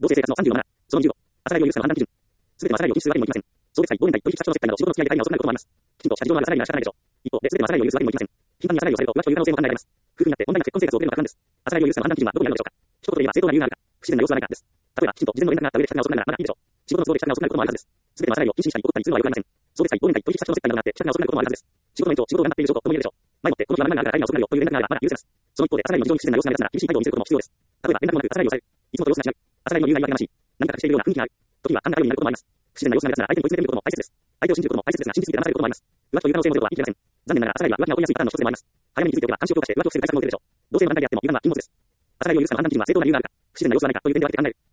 同性生活の37、その20度、朝ライを許すの判断基準。すべての朝ライを禁止するわけにもいきません。送別会、忘年会、取引先の接待など仕事の付き合いで会議が遅くなることもあります。きちんとした事情のある朝ライには仕方ないでしょう。一方で、すべての朝ライを許すわけにもいきません。頻繁に朝ライをされると浮気という可能性も考えられます。夫婦になって問題なく結婚生活を送れるのは不可能です。朝ライを許すの判断基準はどこにあるのでしょうか。一言で言えば正当な理由があるか、不自然な様子はないかです。例えば、きちんと事前の連絡があった上で帰宅が遅くなるならまだいいでしょう。仕事の都合で帰宅が遅くなることもあるはずです。すべての朝ライを禁止にしたり怠ったりするのは良くありません。送別会、忘年会、取引先の接待などがあって帰宅が遅くなることもあるはずです。仕事の延長、仕事を頑張っている証拠とも言えるでしょう。前もってこの日は何々があるから会議が遅くなるよという連絡があればまだ許せます。その一方で朝ライの非常に不自然な様子が目立つなら厳しい態度を見せることも必要です。例えば連絡もなく朝ライをされる。いつもと様子が違う。朝ライの理由が言い訳がましい。何か隠しているような雰囲気がある。時はあんな態度になることもあります。不自然な様子が目立つなら相手に問い詰めてみることも大切です。相手を信じることも大切ですが信じすぎて騙されることもあります。浮気という可能性もゼロとは言い切れません。残念ながら朝ライは浮気が起こりやすいパターンの一つでもあります。早めに気づいておけば監視を強化して浮気を防ぐ対策も打てるでしょう。同性の団体であっても油断は禁物です。朝ライを許すの判断基準は正当な理由があるか、不自然な様子はないかという点で分けて考える。